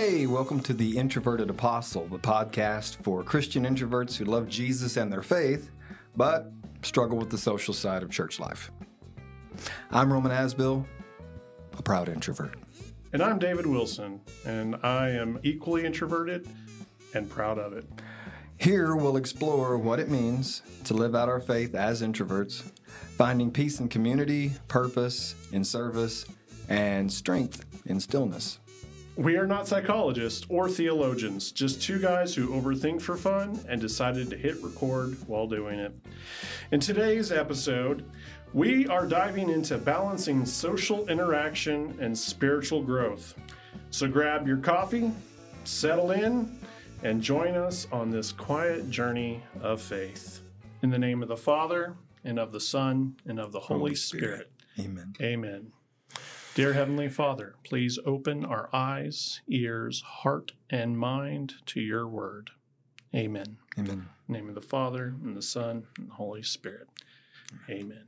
Hey, welcome to The Introverted Apostle, the podcast for Christian introverts who love Jesus and their faith, but struggle with the social side of church life. I'm Roman Asbill, a proud introvert. And I'm David Wilson, and I am equally introverted and proud of it. Here we'll explore what it means to live out our faith as introverts, finding peace in community, purpose in service, and strength in stillness. We are not psychologists or theologians, just two guys who overthink for fun and decided to hit record while doing it. In today's episode, we are diving into balancing social interaction and spiritual growth. So grab your coffee, settle in, and join us on this quiet journey of faith. In the name of the Father, and of the Son, and of the Holy Spirit. Amen. Amen. Dear Heavenly Father, please open our eyes, ears, heart, and mind to your word. Amen. Amen. In the name of the Father, and the Son, and the Holy Spirit. Amen.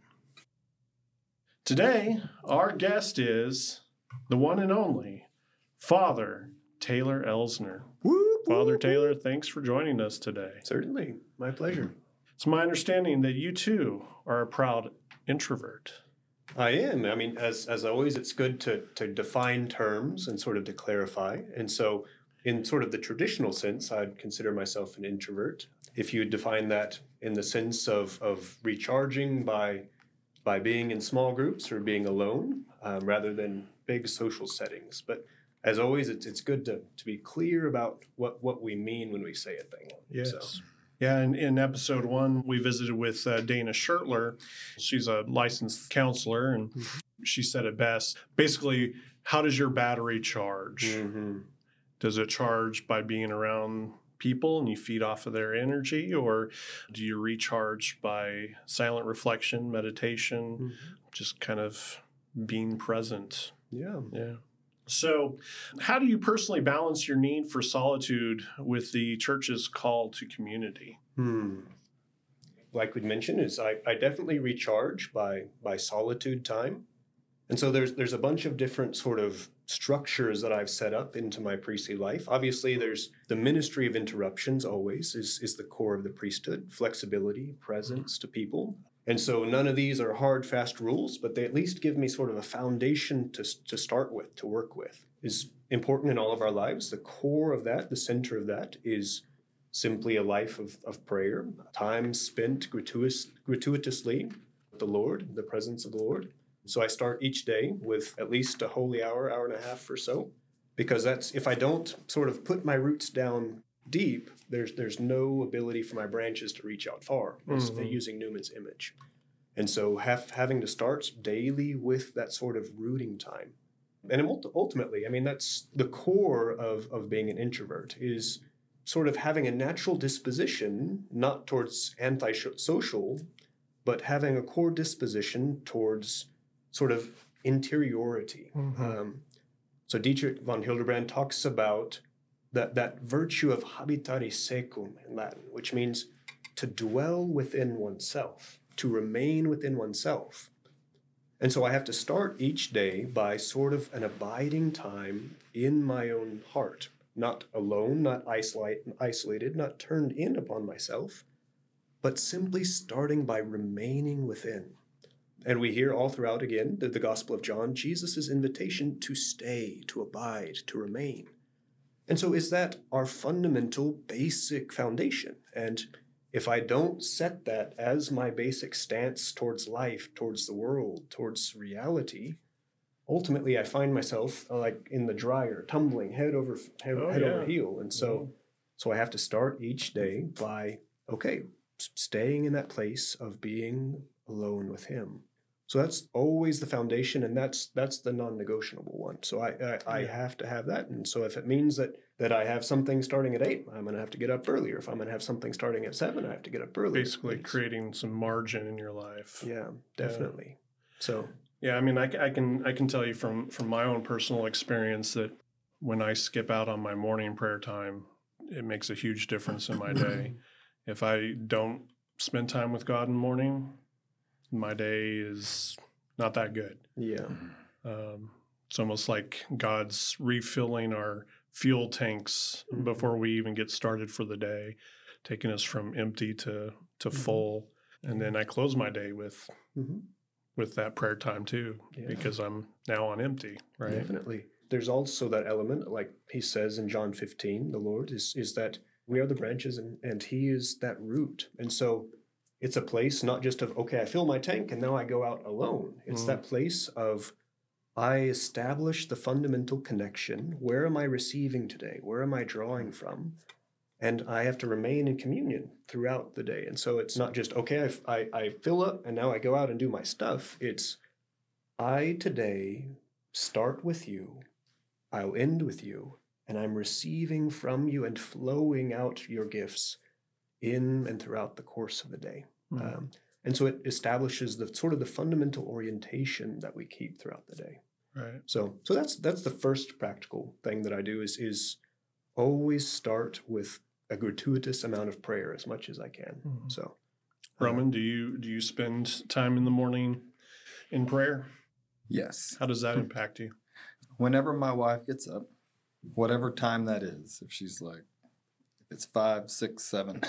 Today, our guest is the one and only Father Taylor Elsner. Father Taylor, thanks for joining us today. Certainly. My pleasure. It's my understanding that you too are a proud introvert. I am. I mean, as always, it's good to define terms and sort of to clarify. And so in sort of the traditional sense, I'd consider myself an introvert. If you define that in the sense of recharging by being in small groups or being alone rather than big social settings. But as always, it's good to be clear about what we mean when we say a thing. Yes. So. Yeah, in episode 1, we visited with Dana Schertler. She's a licensed counselor, and she said it best. Basically, how does your battery charge? Mm-hmm. Does it charge by being around people and you feed off of their energy, or do you recharge by silent reflection, meditation, just kind of being present? Yeah. So how do you personally balance your need for solitude with the church's call to community? Like we mentioned, is I definitely recharge by solitude time. And so there's a bunch of different sort of structures that I've set up into my priestly life. Obviously, there's the ministry of interruptions always is the core of the priesthood, flexibility, presence to people. And so none of these are hard, fast rules, but they at least give me sort of a foundation to start with, to work with. Is important in all of our lives. The core of that, the center of that, is simply a life of prayer, time spent gratuitously with the Lord, the presence of the Lord. So I start each day with at least a holy hour, hour and a half or so, because that's, if I don't sort of put my roots down deep, there's no ability for my branches to reach out far, using Newman's image. And so having to start daily with that sort of rooting time. And ultimately, I mean, that's the core of being an introvert, is sort of having a natural disposition, not towards antisocial, but having a core disposition towards sort of interiority. So Dietrich von Hildebrand talks about that virtue of habitare secum in Latin, which means to dwell within oneself, to remain within oneself. And so I have to start each day by sort of an abiding time in my own heart, not alone, not isolated, not turned in upon myself, but simply starting by remaining within. And we hear all throughout, again, the Gospel of John, Jesus' invitation to stay, to abide, to remain. And so is that our fundamental basic foundation? And if I don't set that as my basic stance towards life, towards the world, towards reality, ultimately I find myself like in the dryer, tumbling head over heel. And so I have to start each day by, staying in that place of being alone with him. So that's always the foundation, and that's the non-negotiable one. So I have to have that. And so if it means that I have something starting at 8, I'm going to have to get up earlier. If I'm going to have something starting at 7, I have to get up earlier. Basically creating some margin in your life. Yeah, definitely. So yeah, I mean, I can tell you from my own personal experience that when I skip out on my morning prayer time, it makes a huge difference in my day. If I don't spend time with God in the morning, my day is not that good. Yeah. It's almost like God's refilling our fuel tanks before we even get started for the day, taking us from empty to full. And then I close my day with that prayer time too, because I'm now on empty, right? Definitely. There's also that element, like he says in John 15, the Lord is that we are the branches and he is that root. And so it's a place not just of, okay, I fill my tank and now I go out alone. It's that place of, I establish the fundamental connection. Where am I receiving today? Where am I drawing from? And I have to remain in communion throughout the day. And so it's not just, okay, I fill up and now I go out and do my stuff. It's, I today start with you, I'll end with you, and I'm receiving from you and flowing out your gifts in and throughout the course of the day. And so it establishes the sort of the fundamental orientation that we keep throughout the day. Right. So that's the first practical thing that I do is always start with a gratuitous amount of prayer as much as I can. So, Roman, do you spend time in the morning in prayer? Yes. How does that impact you? Whenever my wife gets up, whatever time that is, if she's like, if it's 5, 6, 7,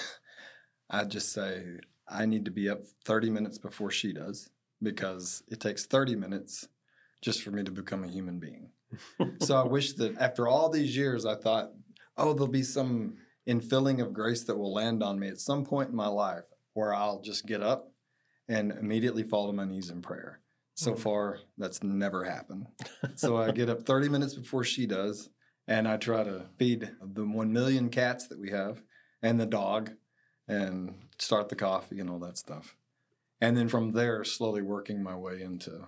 I just say, I need to be up 30 minutes before she does, because it takes 30 minutes just for me to become a human being. So I wish that after all these years, I thought, oh, there'll be some infilling of grace that will land on me at some point in my life where I'll just get up and immediately fall to my knees in prayer. So far, that's never happened. So I get up 30 minutes before she does, and I try to feed the 1 million cats that we have and the dog and start the coffee and all that stuff. And then from there, slowly working my way into,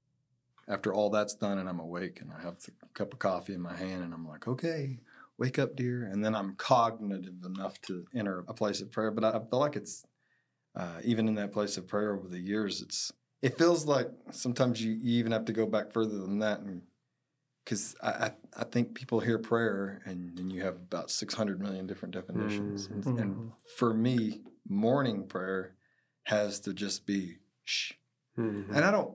after all that's done and I'm awake and I have a cup of coffee in my hand and I'm like, okay, wake up, dear. And then I'm cognitive enough to enter a place of prayer. But I feel like it's, even in that place of prayer over the years, it feels like sometimes you even have to go back further than that. Because I think people hear prayer and you have about 600 million different definitions. And for me, morning prayer has to just be shh. And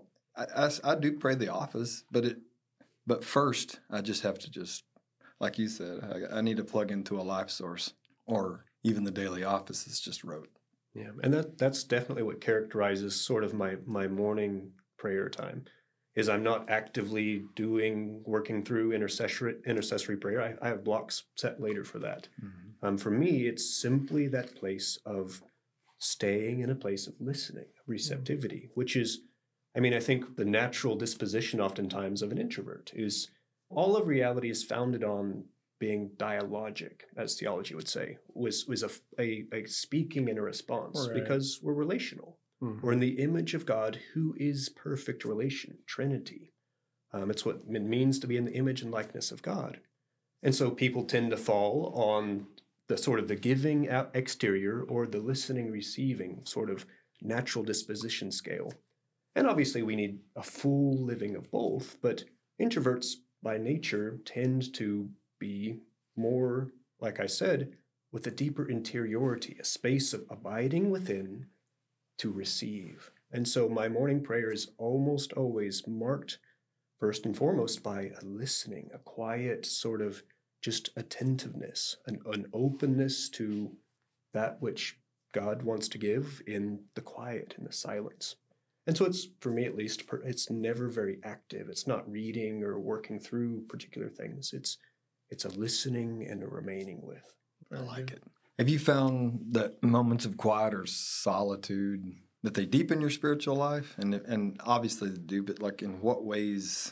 I do pray the office, but first I just have to just, like you said, I need to plug into a life source, or even the daily office is just rote. Yeah, and that's definitely what characterizes sort of my morning prayer time, is I'm not actively working through intercessory prayer. I have blocks set later for that. For me, it's simply that place of staying in a place of listening, receptivity, which is, I think the natural disposition oftentimes of an introvert is all of reality is founded on being dialogic, as theology would say, was a speaking and a response, because we're relational. We're in the image of God, who is perfect relation, Trinity. It's what it means to be in the image and likeness of God. And so people tend to fall on the sort of the giving out exterior or the listening, receiving sort of natural disposition scale. And obviously we need a full living of both, but introverts by nature tend to be more, like I said, with a deeper interiority, a space of abiding within to receive. And so my morning prayer is almost always marked first and foremost by a listening, a quiet sort of just attentiveness, an openness to that which God wants to give in the quiet, in the silence. And so it's, for me at least, it's never very active. It's not reading or working through particular things. It's a listening and a remaining with. I like it. Have you found that moments of quiet or solitude, that they deepen your spiritual life? And obviously they do, but like in what ways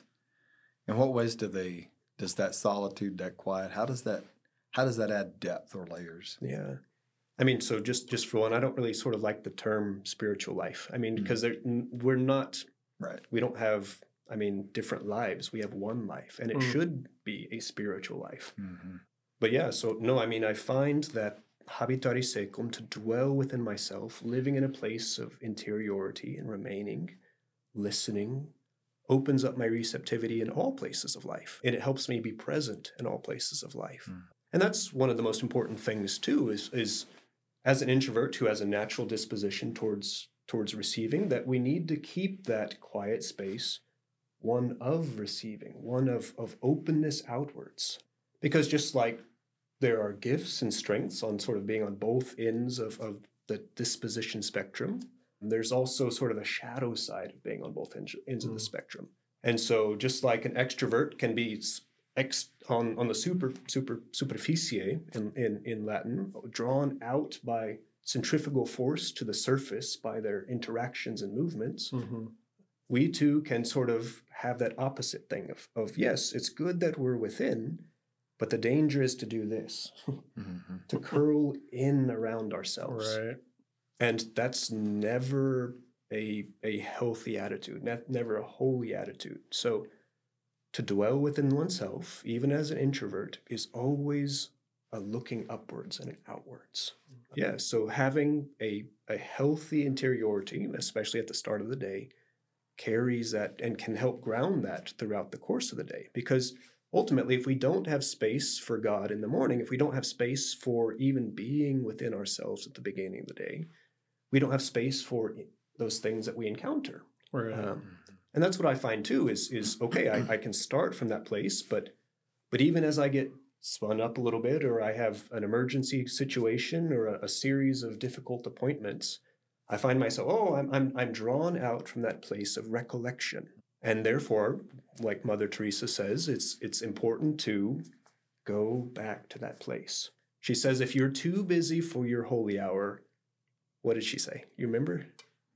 does that solitude, that quiet, how does that add depth or layers? Yeah. So just for one, I don't really sort of like the term spiritual life. Because we're not, right. We don't have, different lives. We have one life, and it should be a spiritual life. But yeah, so no, I find that habitare secum, to dwell within myself, living in a place of interiority and remaining, listening, opens up my receptivity in all places of life. And it helps me be present in all places of life. And that's one of the most important things too, is as an introvert who has a natural disposition towards receiving, that we need to keep that quiet space one of receiving, one of openness outwards. Because just like there are gifts and strengths on sort of being on both ends of the disposition spectrum, there's also sort of a shadow side of being on both ends of the spectrum. And so just like an extrovert can be on the superficie in Latin, drawn out by centrifugal force to the surface by their interactions and movements, we too can sort of have that opposite thing of yes, it's good that we're within, but the danger is to do this, to curl in around ourselves. Right. And that's never a healthy attitude, never a holy attitude. So to dwell within oneself, even as an introvert, is always a looking upwards and an outwards. Yeah, so having a healthy interiority, especially at the start of the day, carries that and can help ground that throughout the course of the day. Because ultimately, if we don't have space for God in the morning, if we don't have space for even being within ourselves at the beginning of the day, we don't have space for those things that we encounter. Right. And that's what I find too is okay, I can start from that place, but even as I get spun up a little bit, or I have an emergency situation or a series of difficult appointments, I find myself, I'm drawn out from that place of recollection. And therefore, like Mother Teresa says, it's important to go back to that place. She says, if you're too busy for your holy hour, what did she say? You remember?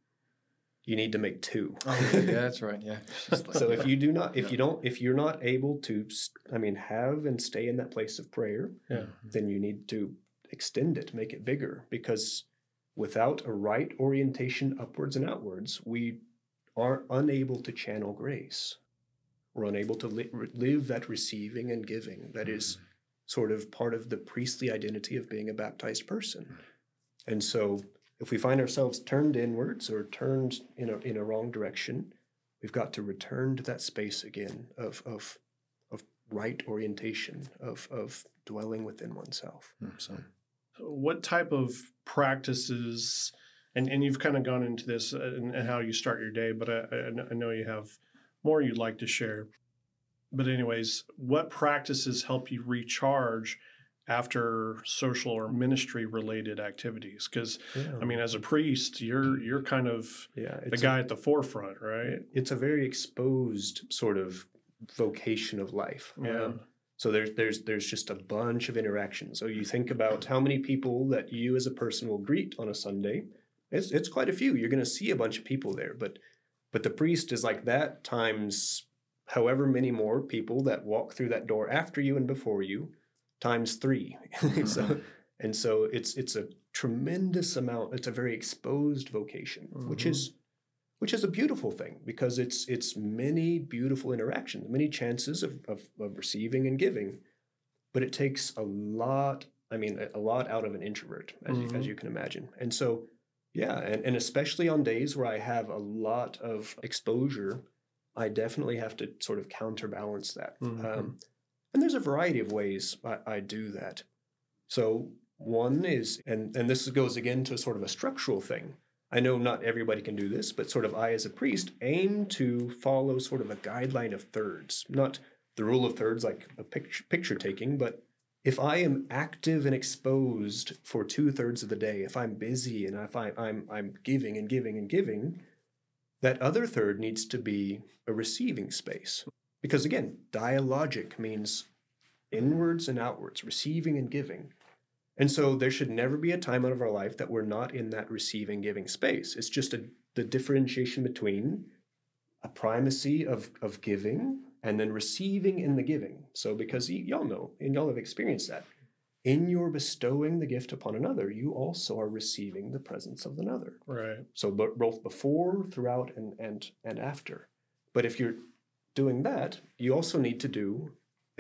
You need to make two. Oh, yeah, that's right. Yeah. So if you're not able to, have and stay in that place of prayer, then you need to extend it, make it bigger, because without a right orientation upwards and outwards, we are unable to channel grace. We're unable to live that receiving and giving that is sort of part of the priestly identity of being a baptized person. And so if we find ourselves turned inwards or turned in a wrong direction, we've got to return to that space again of right orientation, of dwelling within oneself. So what type of practices, and you've kind of gone into this and how you start your day, but I know you have more you'd like to share. But anyways, what practices help you recharge after social or ministry related activities? Because as a priest, you're kind of the guy at the forefront, right? It's a very exposed sort of vocation of life. So there's just a bunch of interactions. So you think about how many people that you as a person will greet on a Sunday. It's quite a few. You're going to see a bunch of people there, but the priest is like that times however many more people that walk through that door after you and before you, times 3. So it's a tremendous amount. It's a very exposed vocation, which is a beautiful thing, because it's many beautiful interactions, many chances of receiving and giving, but it takes a lot out of an introvert, as you can imagine. And so, and especially on days where I have a lot of exposure, I definitely have to sort of counterbalance that. And there's a variety of ways I do that. So one is, and this goes again to sort of a structural thing. I know not everybody can do this, but sort of I as a priest aim to follow sort of a guideline of thirds, not the rule of thirds like a picture taking, but if I am active and exposed for 2/3 of the day, if I'm busy and if I'm giving and giving and giving, that other third needs to be a receiving space. Because again, dialogic means inwards and outwards, receiving and giving. And so there should never be a time out of our life that we're not in that receiving, giving space. It's just the differentiation between a primacy of giving and then receiving in the giving. So because y'all know, and y'all have experienced that, in your bestowing the gift upon another, you also are receiving the presence of another. Right. So both before, throughout, and after. But if you're doing that, you also need to do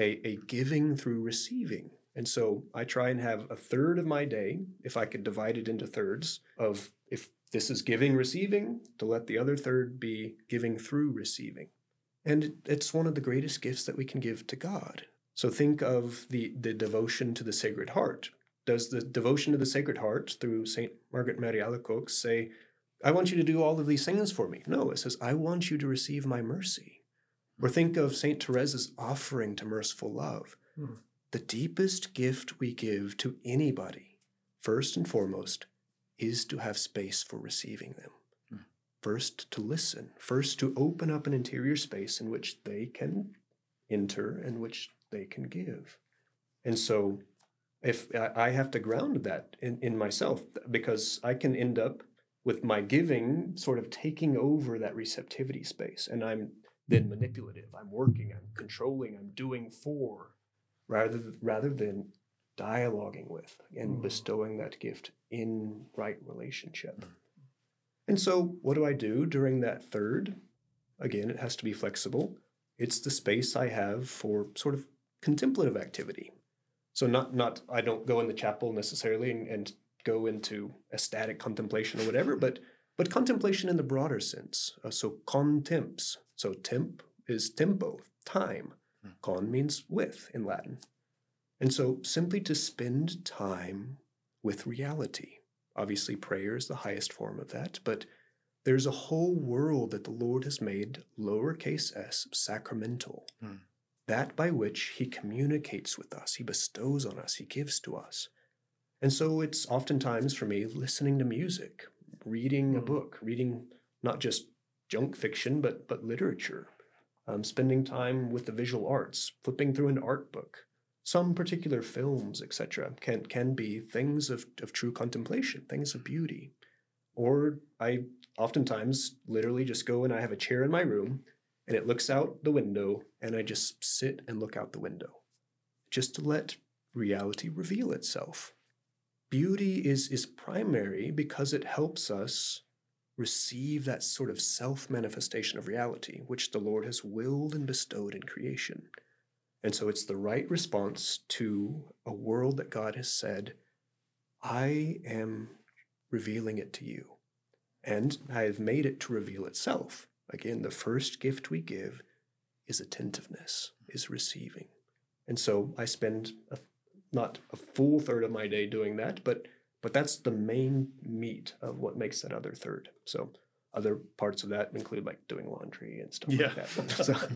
a giving through receiving. And so I try and have 1/3 of my day, if I could divide it into thirds, of if this is giving, receiving, to let the other third be giving through receiving. And it's one of the greatest gifts that we can give to God. So think of the devotion to the Sacred Heart. Does the devotion to the Sacred Heart through St. Margaret Mary Alacoque say, I want you to do all of these things for me? No, it says, I want you to receive my mercy. Or think of St. Teresa's offering to merciful love. the deepest gift we give to anybody, first and foremost, is to have space for receiving them. First, to listen. First, to open up an interior space in which they can enter and which they can give. And so if I have to ground that in myself, because I can end up with my giving sort of taking over that receptivity space. And I'm then manipulative. I'm working, I'm controlling, I'm doing for, rather than dialoguing with and bestowing that gift in right relationship. And so what do I do during that third? Again, it has to be flexible. It's the space I have for sort of contemplative activity. So not I don't go in the chapel necessarily and go into ecstatic contemplation or whatever, but contemplation in the broader sense. So contemps. So temp is tempo, time. Con means with in Latin. And so simply to spend time with reality. Obviously, prayer is the highest form of that, but there's a whole world that the Lord has made, lowercase s, sacramental. That by which he communicates with us, he bestows on us, he gives to us. And so it's oftentimes for me listening to music, reading a book, reading not just junk fiction, but literature, spending time with the visual arts, flipping through an art book. Some particular films, etc., can be things of true contemplation, things of beauty. Or I oftentimes literally just go and I have a chair in my room and it looks out the window and I just sit and look out the window just to let reality reveal itself. Beauty is primary because it helps us receive that sort of self-manifestation of reality, which the Lord has willed and bestowed in creation. And so it's the right response to a world that God has said, I am revealing it to you. And I have made it to reveal itself. Again, the first gift we give is attentiveness, is receiving. And so I spend not a full third of my day doing that, but that's the main meat of what makes that other third. So other parts of that include like doing laundry and stuff like that.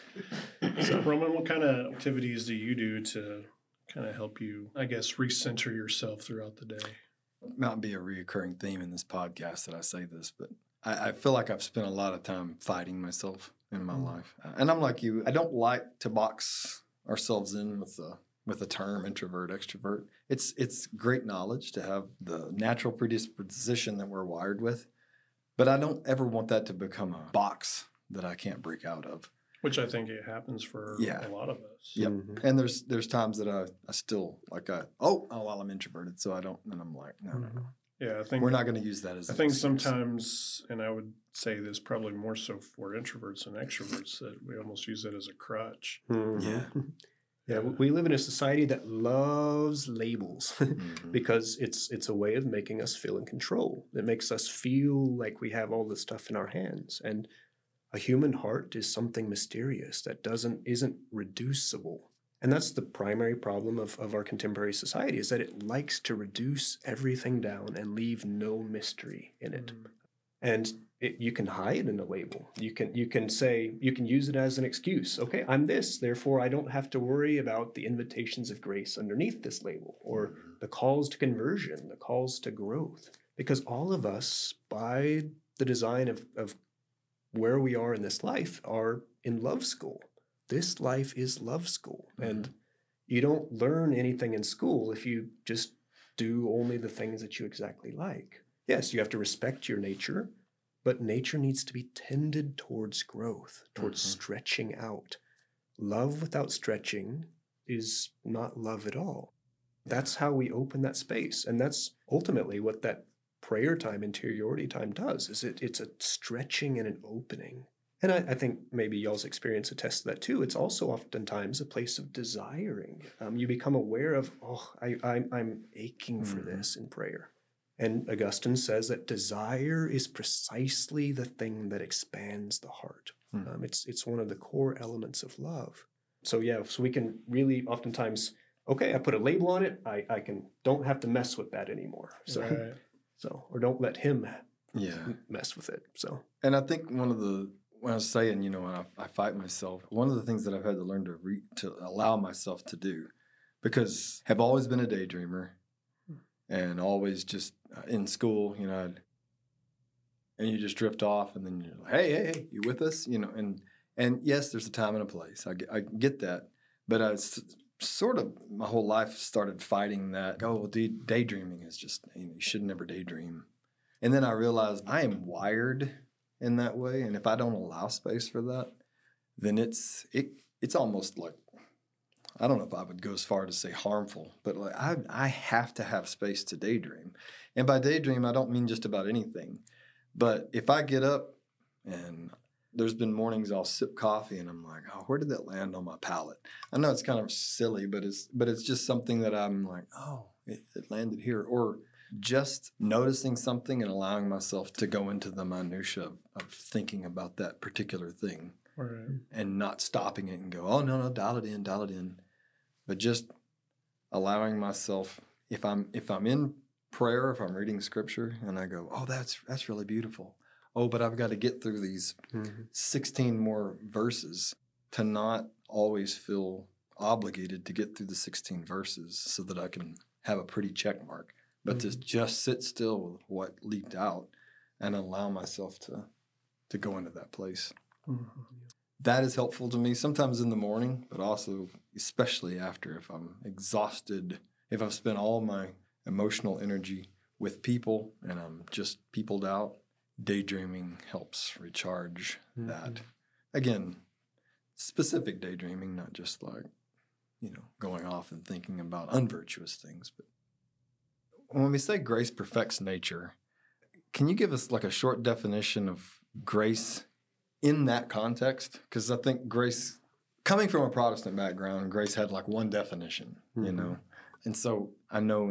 So Roman, what kind of activities do you do to kind of help you, I guess, recenter yourself throughout the day? It might be a reoccurring theme in this podcast that I say this, but I feel like I've spent a lot of time fighting myself in my life. And I'm like you, I don't like to box ourselves in with the term introvert, extrovert. It's great knowledge to have the natural predisposition that we're wired with, but I don't ever want that to become a box that I can't break out of. Which I think it happens for a lot of us. Yep. Mm-hmm. And there's times that I still like well, I'm introverted, so I don't, and I'm like, no. Yeah, I think we're not going to use that as. I think sometimes, and I would say this probably more so for introverts and extroverts, that we almost use it as a crutch. Mm-hmm. Yeah, we live in a society that loves labels because it's a way of making us feel in control. It makes us feel like we have all this stuff in our hands. And a human heart is something mysterious that isn't reducible. And that's the primary problem of our contemporary society, is that it likes to reduce everything down and leave no mystery in it. And you can hide in a label. You can say, you can use it as an excuse. Okay, I'm this, therefore I don't have to worry about the invitations of grace underneath this label, or the calls to conversion, the calls to growth. Because all of us, by the design of where we are in this life, are in love school. This life is love school. And you don't learn anything in school if you just do only the things that you exactly like. Yes, you have to respect your nature, but nature needs to be tended towards growth, towards stretching out. Love without stretching is not love at all. That's how we open that space. And that's ultimately what that prayer time, interiority time does, is it's a stretching and an opening. And I think maybe y'all's experience attests to that too. It's also oftentimes a place of desiring. You become aware of, I'm aching for this in prayer. And Augustine says that desire is precisely the thing that expands the heart. It's one of the core elements of love. So we can really oftentimes, okay, I put a label on it. I don't have to mess with that anymore. Or don't let him mess with it. So, and I think when I was saying, I fight myself, one of the things that I've had to learn to allow myself to do because have always been a daydreamer and always just in school, and you just drift off and then you're like, hey, you with us? And yes, there's a time and a place. I get that. But I sort of my whole life started fighting that. Daydreaming is just, you should never daydream. And then I realized I am wired in that way. And if I don't allow space for that, then it's almost like, I don't know if I would go as far to say harmful, but like I have to have space to daydream. And by daydream, I don't mean just about anything. But if I get up and there's been mornings I'll sip coffee and I'm like, oh, where did that land on my palate? I know it's kind of silly, but it's just something that I'm like, oh, it landed here. Or just noticing something and allowing myself to go into the minutia of thinking about that particular thing. Right. And not stopping it and go, oh, no, dial it in. But just allowing myself, if I'm in prayer, if I'm reading scripture and I go, oh, that's really beautiful. Oh, but I've got to get through these 16 more verses, to not always feel obligated to get through the 16 verses so that I can have a pretty check mark, but to just sit still with what leaked out and allow myself to go into that place. Mm-hmm. That is helpful to me sometimes in the morning, but also especially after, if I'm exhausted, if I've spent all my emotional energy with people and I'm just peopled out. Daydreaming helps recharge that. Again, specific daydreaming, not just like, going off and thinking about unvirtuous things. But when we say grace perfects nature, can you give us like a short definition of grace in that context? Because I think grace, coming from a Protestant background, grace had like one definition, And so I know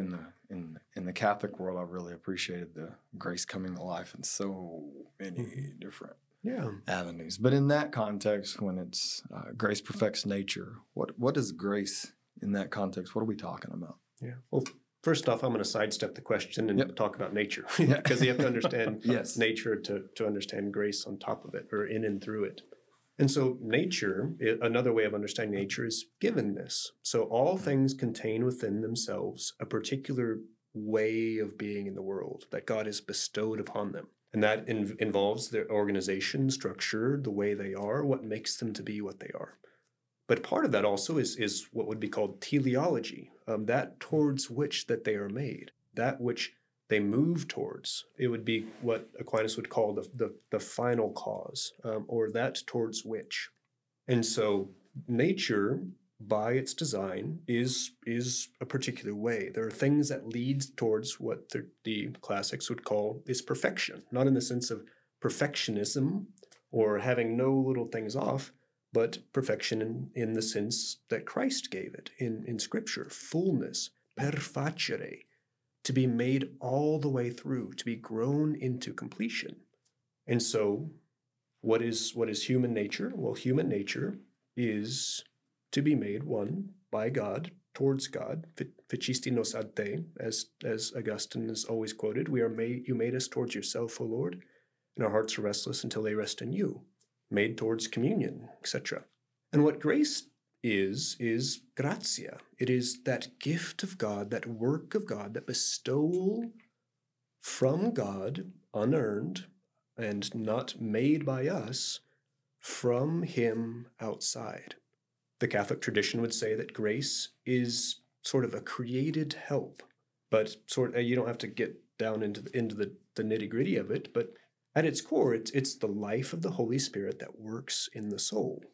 in the Catholic world, I really appreciated the grace coming to life in so many different avenues. But in that context, when it's grace perfects nature, what is grace in that context? What are we talking about? Yeah. Well, first off, I'm going to sidestep the question and talk about nature because you have to understand nature to understand grace on top of it or in and through it. And so nature, another way of understanding nature is givenness. So all things contain within themselves a particular way of being in the world that God has bestowed upon them. And that involves their organization, structure, the way they are, what makes them to be what they are. But part of that also is what would be called teleology, that towards which that they are made, that which they move towards. It would be what Aquinas would call the final cause, or that towards which. And so nature, by its design, is a particular way. There are things that lead towards what the classics would call is perfection, not in the sense of perfectionism or having no little things off, but perfection in the sense that Christ gave it in Scripture, fullness, perfacere, to be made all the way through, to be grown into completion. And so what is human nature? Well, human nature is to be made one by God, towards God, ficisti nos ad te, as Augustine is always quoted. You made us towards yourself, O Lord, and our hearts are restless until they rest in you, made towards communion, etc. And what grace is gratia. It is that gift of God, that work of God, that bestowal from God, unearned and not made by us, from Him outside. The Catholic tradition would say that grace is sort of a created help, but you don't have to get down into the nitty-gritty of it, but at its core, it's the life of the Holy Spirit that works in the soul.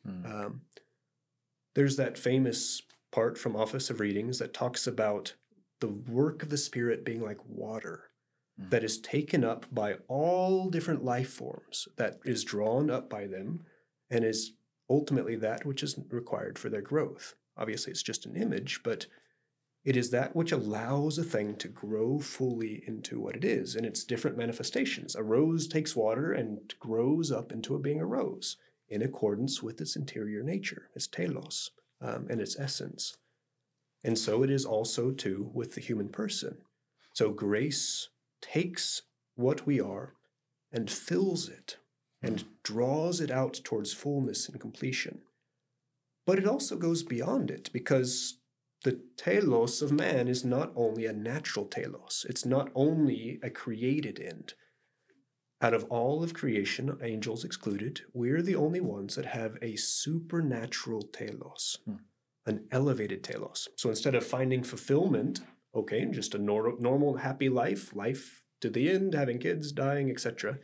There's that famous part from Office of Readings that talks about the work of the Spirit being like water that is taken up by all different life forms, that is drawn up by them, and is ultimately that which is required for their growth. Obviously, it's just an image, but it is that which allows a thing to grow fully into what it is in its different manifestations. A rose takes water and grows up into being a rose in accordance with its interior nature, its telos, and its essence. And so it is also, too, with the human person. So grace takes what we are and fills it and draws it out towards fullness and completion. But it also goes beyond it, because the telos of man is not only a natural telos. It's not only a created end. Out of all of creation, angels excluded, we're the only ones that have a supernatural telos, an elevated telos. So instead of finding fulfillment, okay, just a normal, happy life to the end, having kids, dying, etc.,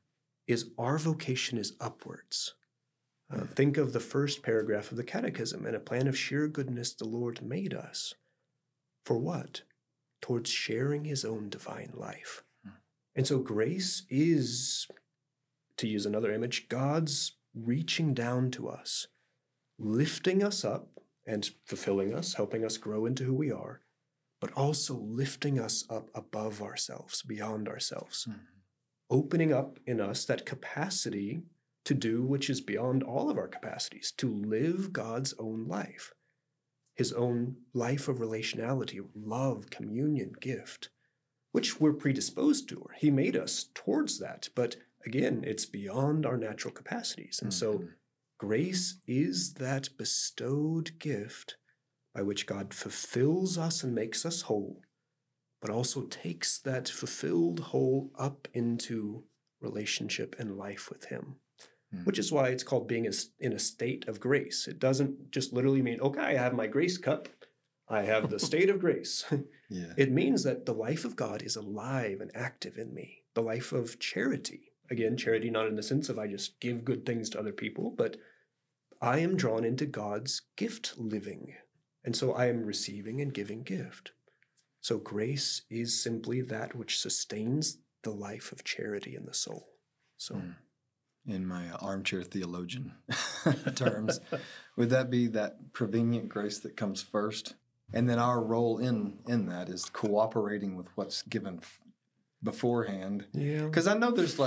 is our vocation is upwards. Think of the first paragraph of the Catechism. In a plan of sheer goodness, the Lord made us. For what? Towards sharing his own divine life. And so grace is, to use another image, God's reaching down to us, lifting us up and fulfilling us, helping us grow into who we are, but also lifting us up above ourselves, beyond ourselves, opening up in us that capacity to do which is beyond all of our capacities, to live God's own life, his own life of relationality, love, communion, gift, which we're predisposed to. He made us towards that. But again, it's beyond our natural capacities. And so grace is that bestowed gift by which God fulfills us and makes us whole, but also takes that fulfilled whole up into relationship and life with him, which is why it's called being in a state of grace. It doesn't just literally mean, okay, I have my grace cup. I have the state of grace. It means that the life of God is alive and active in me. The life of charity. Again, charity not in the sense of I just give good things to other people, but I am drawn into God's gift living. And so I am receiving and giving gift. So grace is simply that which sustains the life of charity in the soul. So, in my armchair theologian terms, would that be that prevenient grace that comes first? And then our role in that is cooperating with what's given beforehand. Yeah. Because I know there's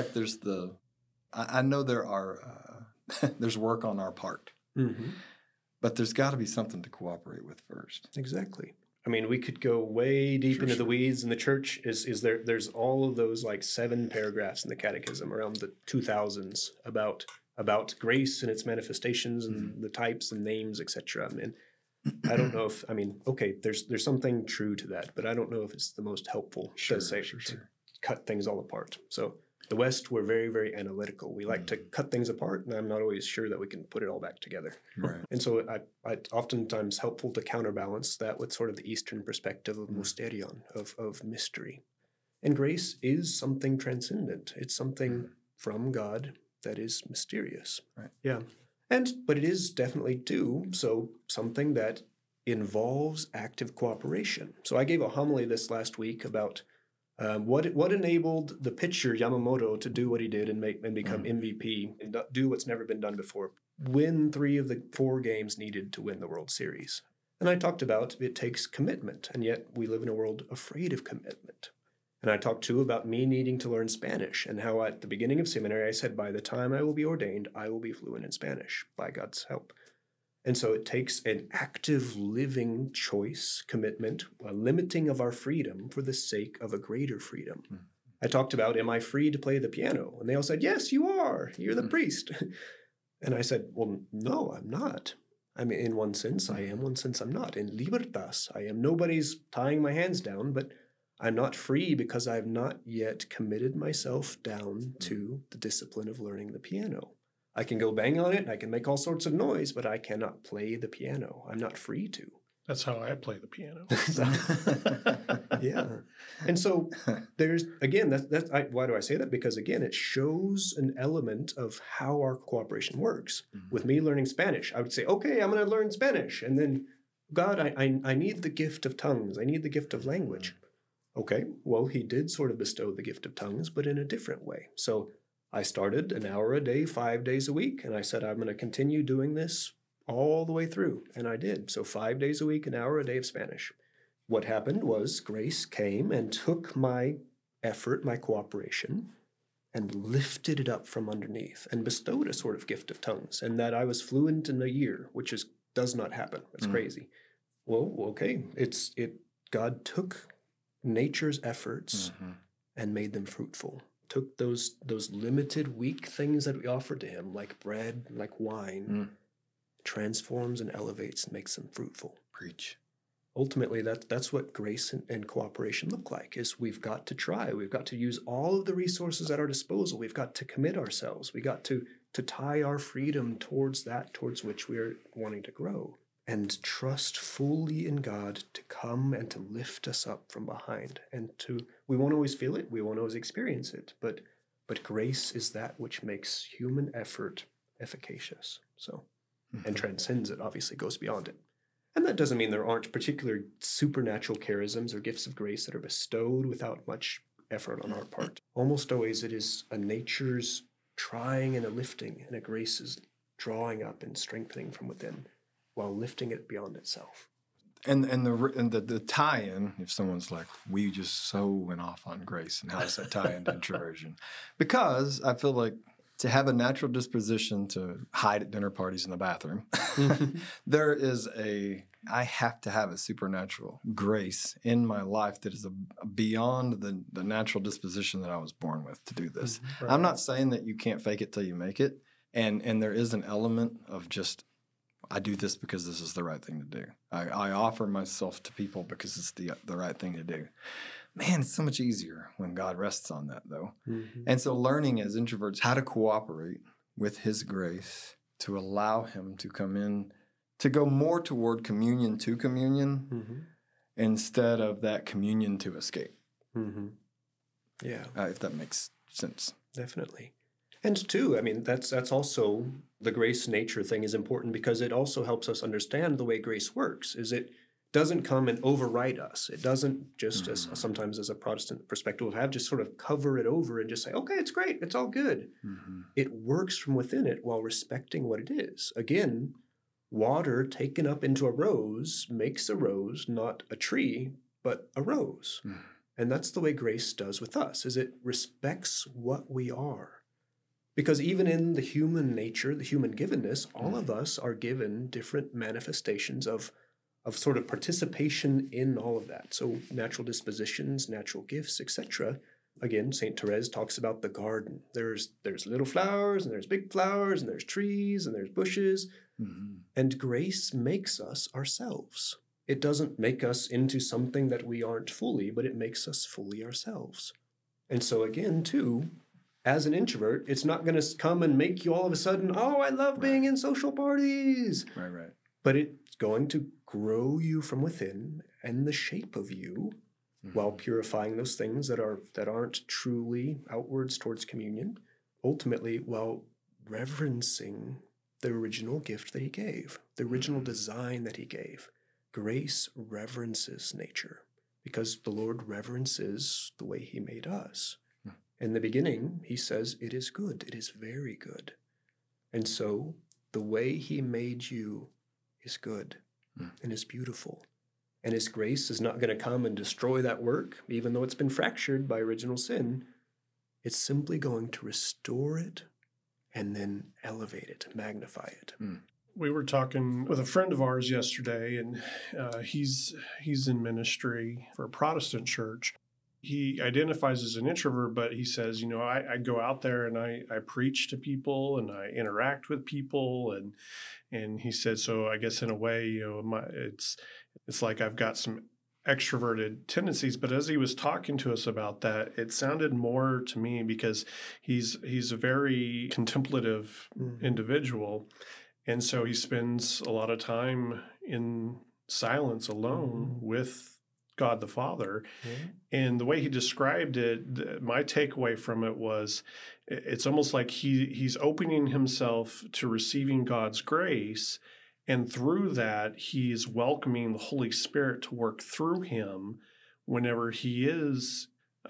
there's work on our part. But there's got to be something to cooperate with first. Exactly. I mean, we could go way deep into the weeds. In the church, there's all of those like 7 paragraphs in the Catechism around the 2000s about grace and its manifestations and the types and names, etc. And I don't know if, okay, there's something true to that, but I don't know if it's the most helpful to cut things all apart. So the West, we're very, very analytical. We like to cut things apart, and I'm not always sure that we can put it all back together. Right. And so I oftentimes helpful to counterbalance that with sort of the Eastern perspective of mysterion, of mystery. And grace is something transcendent. It's something from God that is mysterious. Right. Yeah. But it is definitely, too, so something that involves active cooperation. So I gave a homily this last week about what enabled the pitcher Yamamoto to do what he did and become MVP and do what's never been done before, win 3 of the 4 games needed to win the World Series. And I talked about it takes commitment, and yet we live in a world afraid of commitment. And I talked, too, about me needing to learn Spanish and how at the beginning of seminary I said, by the time I will be ordained, I will be fluent in Spanish by God's help. And so it takes an active living choice, commitment, a limiting of our freedom for the sake of a greater freedom. I talked about, am I free to play the piano? And they all said, yes, you are. You're the priest. And I said, well, no, I'm not. I mean, in one sense, I am. One sense, I'm not. In libertas, I am. Nobody's tying my hands down, but I'm not free because I've not yet committed myself down to the discipline of learning the piano. I can go bang on it, and I can make all sorts of noise, but I cannot play the piano. I'm not free to. That's how I play the piano. Yeah. And so there's, again, why do I say that? Because, again, it shows an element of how our cooperation works. With me learning Spanish, I would say, okay, I'm going to learn Spanish. And then, God, I need the gift of tongues. I need the gift of language. Okay, well, he did sort of bestow the gift of tongues, but in a different way. So I started an hour a day, 5 days a week, and I said, I'm going to continue doing this all the way through. And I did. So 5 days a week, an hour a day of Spanish. What happened was grace came and took my effort, my cooperation, and lifted it up from underneath and bestowed a sort of gift of tongues, and that I was fluent in a year, which does not happen. It's crazy. Well, okay, God took nature's efforts and made them fruitful. Took those limited, weak things that we offered to him, like bread, like wine, transforms and elevates and makes them fruitful. Preach. ultimately that's what grace and cooperation look like. Is we've got to try, we've got to use all of the resources at our disposal, we've got to commit ourselves, we got to tie our freedom towards which we're wanting to grow, and trust fully in God to come and to lift us up from behind. And we won't always feel it, we won't always experience it, but grace is that which makes human effort efficacious. So, and transcends it, obviously goes beyond it. And that doesn't mean there aren't particular supernatural charisms or gifts of grace that are bestowed without much effort on our part. Almost always it is a nature's trying and a lifting, and a grace's drawing up and strengthening from within, while lifting it beyond itself. And the tie-in, if someone's like, we just so went off on grace, and how does that tie into introversion? Because I feel like to have a natural disposition to hide at dinner parties in the bathroom, I have to have a supernatural grace in my life that is beyond the natural disposition that I was born with to do this. Right. I'm not saying that you can't fake it till you make it, and there is an element of just, I do this because this is the right thing to do. I offer myself to people because it's the right thing to do. Man, it's so much easier when God rests on that, though. Mm-hmm. And so learning as introverts how to cooperate with His grace to allow Him to come in, to go more toward communion to communion instead of that communion to escape. Mm-hmm. Yeah. If that makes sense. Definitely. And too, I mean, that's also the grace nature thing is important because it also helps us understand the way grace works. Is it doesn't come and override us. It doesn't just, as sometimes as a Protestant perspective would have, just sort of cover it over and just say, okay, it's great, it's all good. Mm-hmm. It works from within it while respecting what it is. Again, water taken up into a rose makes a rose, not a tree, but a rose. Mm. And that's the way grace does with us, is it respects what we are. Because even in the human nature, the human givenness, all of us are given different manifestations of sort of participation in all of that. So natural dispositions, natural gifts, etc. Again, St. Therese talks about the garden. There's little flowers, and there's big flowers, and there's trees, and there's bushes. Mm-hmm. And grace makes us ourselves. It doesn't make us into something that we aren't fully, but it makes us fully ourselves. And so again, too, as an introvert, it's not going to come and make you all of a sudden, oh, I love being in social parties. Right. But it's going to grow you from within and the shape of you while purifying those things that aren't truly outwards towards communion, ultimately while reverencing the original gift that He gave, the original design that He gave. Grace reverences nature because the Lord reverences the way He made us. In the beginning, He says, it is good, it is very good. And so the way He made you is good and is beautiful. And His grace is not going to come and destroy that work, even though it's been fractured by original sin. It's simply going to restore it and then elevate it, magnify it. We were talking with a friend of ours yesterday, and he's in ministry for a Protestant church. He identifies as an introvert, but he says, I go out there and I preach to people and I interact with people. And he said, so I guess in a way, it's like I've got some extroverted tendencies. But as he was talking to us about that, it sounded more to me because he's a very contemplative individual. And so he spends a lot of time in silence alone with God the Father. And the way he described it, my takeaway from it was it's almost like he's opening himself to receiving God's grace, and through that he's welcoming the Holy Spirit to work through him whenever he is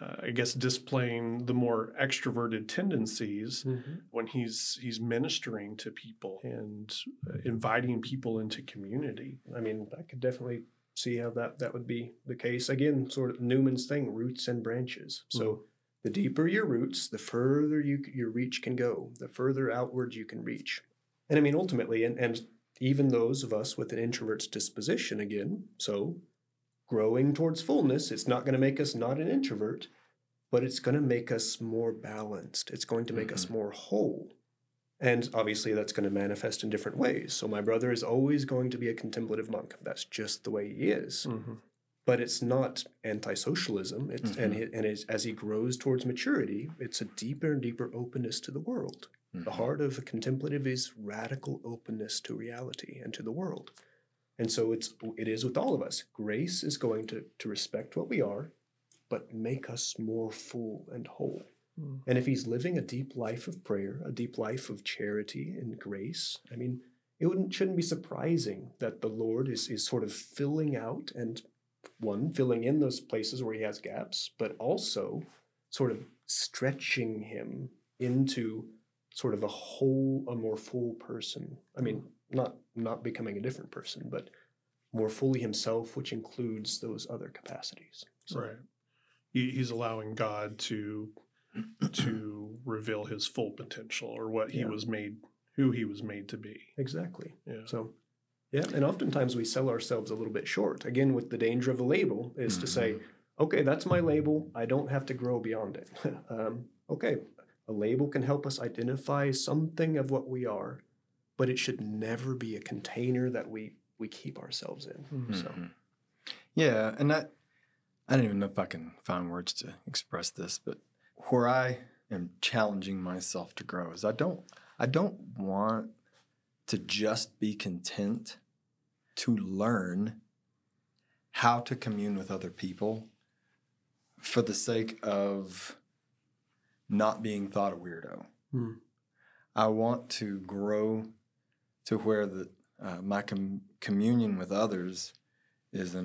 displaying the more extroverted tendencies when he's ministering to people and inviting people into community. I mean, I could definitely see how that would be the case. Again, sort of Newman's thing, roots and branches. So the deeper your roots, the further your reach can go, the further outwards you can reach. And I mean, ultimately, and even those of us with an introvert's disposition, again, so growing towards fullness, it's not going to make us not an introvert, but it's going to make us more balanced. It's going to make us more whole. And obviously that's going to manifest in different ways. So my brother is always going to be a contemplative monk. That's just the way he is. Mm-hmm. But it's not anti-socialism. As he grows towards maturity, it's a deeper and deeper openness to the world. The heart of a contemplative is radical openness to reality and to the world. And so it is with all of us. Grace is going to respect what we are, but make us more full and whole. Mm. And if he's living a deep life of prayer, a deep life of charity and grace, I mean, shouldn't be surprising that the Lord is sort of filling out and filling in those places where he has gaps, but also sort of stretching him into sort of a more full person. I mean, not becoming a different person, but more fully himself, which includes those other capacities. So. Right. He's allowing God to reveal his full potential, or what he was made, who he was made to be. Exactly. Yeah. So, yeah, and oftentimes we sell ourselves a little bit short. Again, with the danger of a label is to say, okay, that's my label. I don't have to grow beyond it. Okay, a label can help us identify something of what we are, but it should never be a container that we keep ourselves in. Mm-hmm. So, yeah, and I don't even know if I can find words to express this, but where I am challenging myself to grow is I don't want to just be content to learn how to commune with other people for the sake of not being thought a weirdo. Mm. I want to grow to where my communion with others is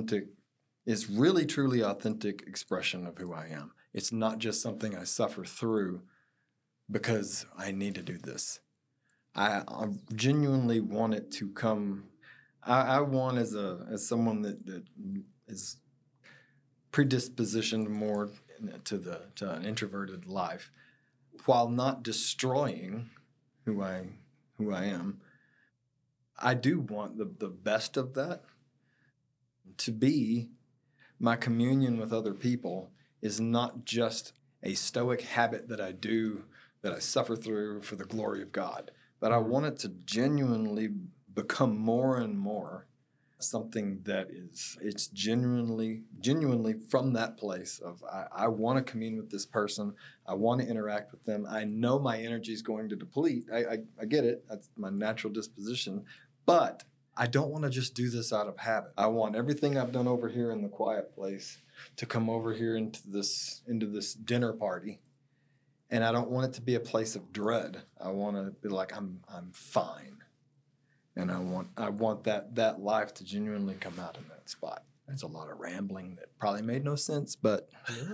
is really truly authentic expression of who I am. It's not just something I suffer through because I need to do this. I genuinely want it to come. I want as someone that is predispositioned more to an introverted life, while not destroying who I am. I do want the best of that to be my communion with other people is not just a stoic habit that I do, that I suffer through for the glory of God, but I want it to genuinely become more and more something that it's genuinely from that place of I want to commune with this person. I want to interact with them. I know my energy is going to deplete. I get it. That's my natural disposition. But I don't want to just do this out of habit. I want everything I've done over here in the quiet place to come over here into this dinner party. And I don't want it to be a place of dread. I want to be like, I'm fine. And I want that life to genuinely come out in that spot. There's a lot of rambling that probably made no sense, but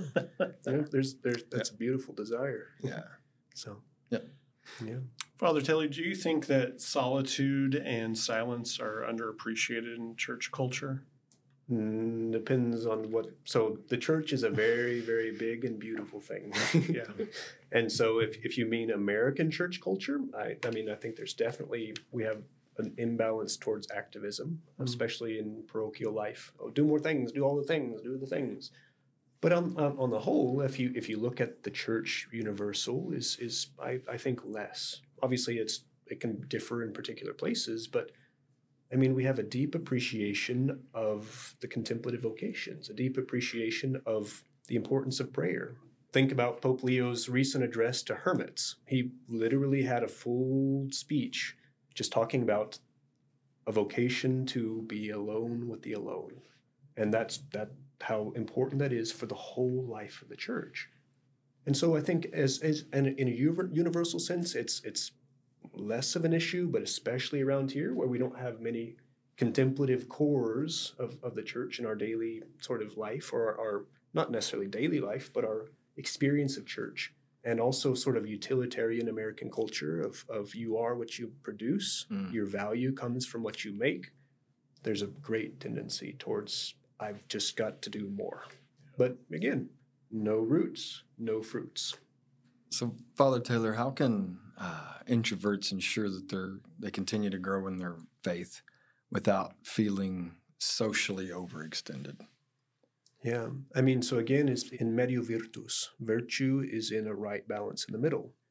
that's a beautiful desire. Yeah. So yeah. Father Taylor, do you think that solitude and silence are underappreciated in church culture? Depends on what. So the church is a very, very big and beautiful thing. Yeah. And so if you mean American church culture, I think there's definitely, we have an imbalance towards activism, especially in parochial life. Oh, do more things, do all the things, do the things. But on the whole, if you look at the church universal, is I think less. Obviously, it can differ in particular places, but I mean, we have a deep appreciation of the contemplative vocations, a deep appreciation of the importance of prayer. Think about Pope Leo's recent address to hermits. He literally had a full speech just talking about a vocation to be alone with the alone. And that's how important that is for the whole life of the church. And so I think in a universal sense, it's less of an issue, but especially around here where we don't have many contemplative cores of the church in our daily sort of life, or our not necessarily daily life, but our experience of church. And also sort of utilitarian American culture of you are what you produce, your value comes from what you make. There's a great tendency towards I've just got to do more. But again, no roots, no fruits. So, Father Taylor, how can introverts ensure that they continue to grow in their faith without feeling socially overextended? Yeah, I mean, so again, it's in medio virtus. Virtue is in a right balance in the middle.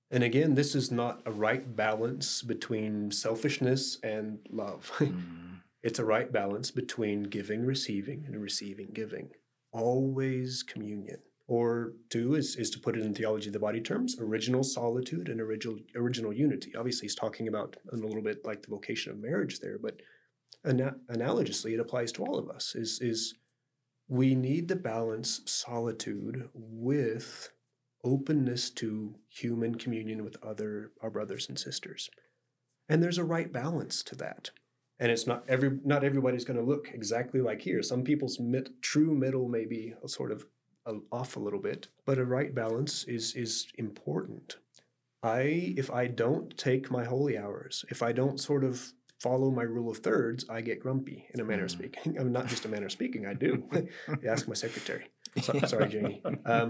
And again, this is not a right balance between selfishness and love. It's a right balance between giving, receiving, and receiving, giving. Always communion. Or two is to put it in theology of the body terms, original solitude and original unity. Obviously, he's talking about a little bit like the vocation of marriage there, but analogously, it applies to all of us, is we need to balance solitude with openness to human communion with our brothers and sisters. And there's a right balance to that. And it's not everybody's going to look exactly like here. Some people's true middle may be sort of off a little bit, but a right balance is important. If I don't take my holy hours, if I don't sort of follow my rule of thirds, I get grumpy in a manner of speaking. I'm not just a manner of speaking, I do. Ask my secretary. Sorry, Janie.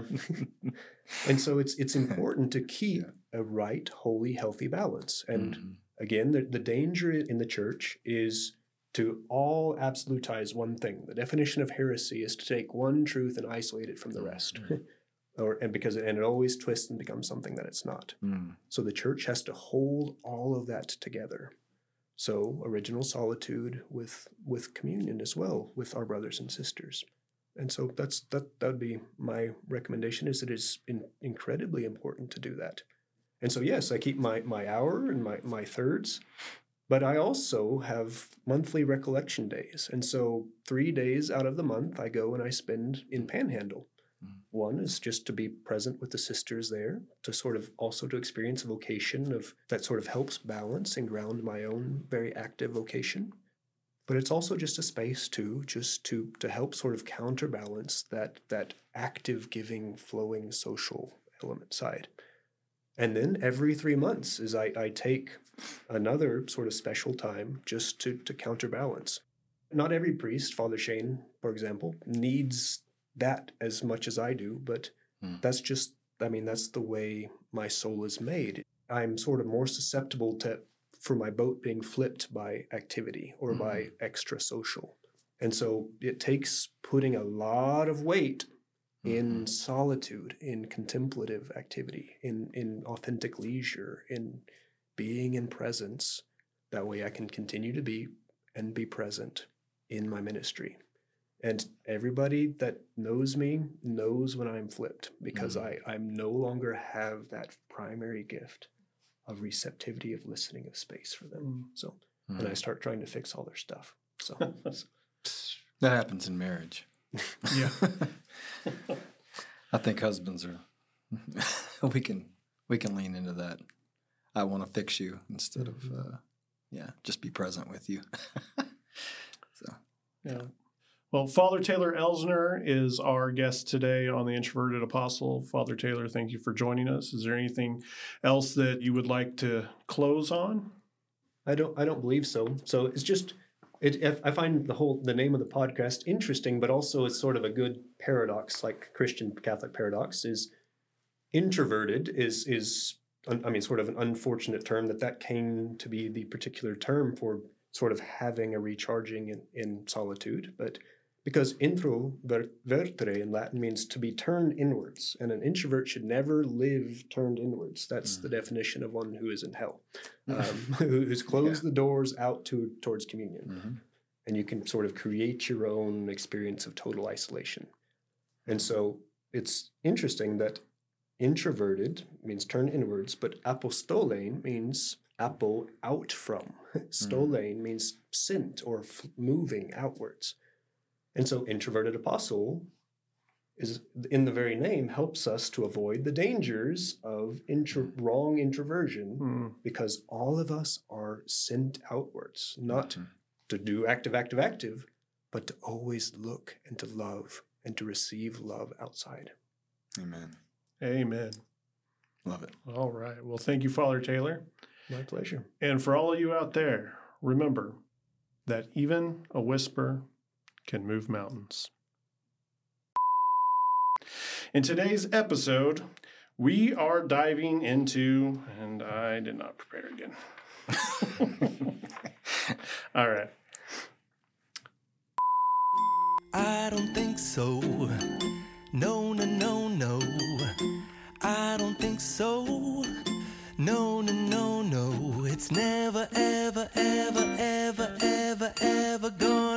And so it's important to keep a right, holy, healthy balance. And again, the danger in the church is to all absolutize one thing. The definition of heresy is to take one truth and isolate it from the rest. And it always twists and becomes something that it's not. So the church has to hold all of that together. So original solitude with communion as well with our brothers and sisters. And so that would be my recommendation, is that it's incredibly important to do that. And so, yes, I keep my hour and my thirds, but I also have monthly recollection days. And so 3 days out of the month, I go and I spend in Panhandle. One is just to be present with the sisters there, to sort of also to experience a vocation that sort of helps balance and ground my own very active vocation. But it's also just a space to help sort of counterbalance that active giving, flowing social element side. And then every 3 months is I take another sort of special time just to counterbalance. Not every priest, Father Shane, for example, needs that as much as I do, but that's the way my soul is made. I'm sort of more susceptible for my boat being flipped by activity or by extra social. And so it takes putting a lot of weight in solitude, in contemplative activity, in authentic leisure, in being in presence. That way I can continue to be present in my ministry. And everybody that knows me knows when I'm flipped, because I no longer have that primary gift of receptivity, of listening, of space for them. So, and I start trying to fix all their stuff. So that happens in marriage. Yeah. I think husbands are, we can lean into that. I want to fix you instead of, just be present with you. So, yeah. Well, Father Taylor Elsner is our guest today on The Introverted Apostle. Father Taylor, thank you for joining us. Is there anything else that you would like to close on? I don't believe so. So it's just, I find the name of the podcast interesting, but also it's sort of a good paradox, like Christian Catholic paradox, is introverted is sort of an unfortunate term that came to be the particular term for sort of having a recharging in solitude, but because introvertere in Latin means to be turned inwards, and an introvert should never live turned inwards. That's the definition of one who is in hell, who's closed the doors out towards communion. And you can sort of create your own experience of total isolation. And so it's interesting that introverted means turned inwards, but apostolein means apo, out from. Stolein means sent or moving outwards. And so introverted apostle is, in the very name, helps us to avoid the dangers of wrong introversion, because all of us are sent outwards, not to do active, but to always look and to love and to receive love outside. Amen. Amen. Love it. All right. Well, thank you, Father Taylor. My pleasure. And for all of you out there, remember that even a whisper can move mountains. In today's episode, we are diving into, and I did not prepare again. All right. I don't think so. No. I don't think so. No, no, no, no, it's never, ever, ever, ever, ever, ever gonna